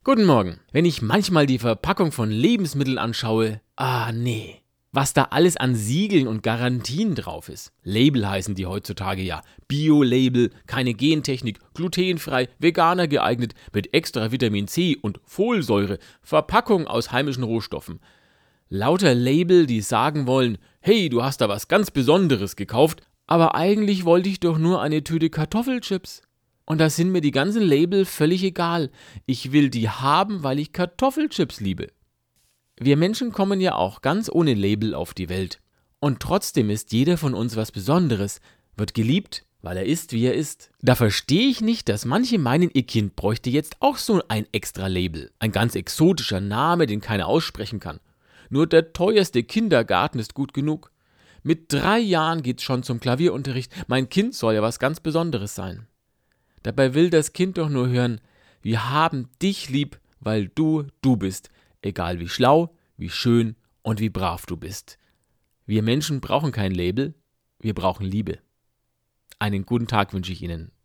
Guten Morgen. Wenn ich manchmal die Verpackung von Lebensmitteln anschaue, nee. Was da alles an Siegeln und Garantien drauf ist. Label heißen die heutzutage ja. Bio-Label, keine Gentechnik, glutenfrei, Veganer geeignet, mit extra Vitamin C und Folsäure, Verpackung aus heimischen Rohstoffen. Lauter Label, die sagen wollen, hey, du hast da was ganz Besonderes gekauft, aber eigentlich wollte ich doch nur eine Tüte Kartoffelchips. Und da sind mir die ganzen Label völlig egal. Ich will die haben, weil ich Kartoffelchips liebe. Wir Menschen kommen ja auch ganz ohne Label auf die Welt. Und trotzdem ist jeder von uns was Besonderes, wird geliebt, weil er ist, wie er ist. Da verstehe ich nicht, dass manche meinen, ihr Kind bräuchte jetzt auch so ein extra Label. Ein ganz exotischer Name, den keiner aussprechen kann. Nur der teuerste Kindergarten ist gut genug. Mit 3 Jahren geht's schon zum Klavierunterricht. Mein Kind soll ja was ganz Besonderes sein. Dabei will das Kind doch nur hören, wir haben dich lieb, weil du bist, egal wie schlau, wie schön und wie brav du bist. Wir Menschen brauchen kein Label, wir brauchen Liebe. Einen guten Tag wünsche ich Ihnen.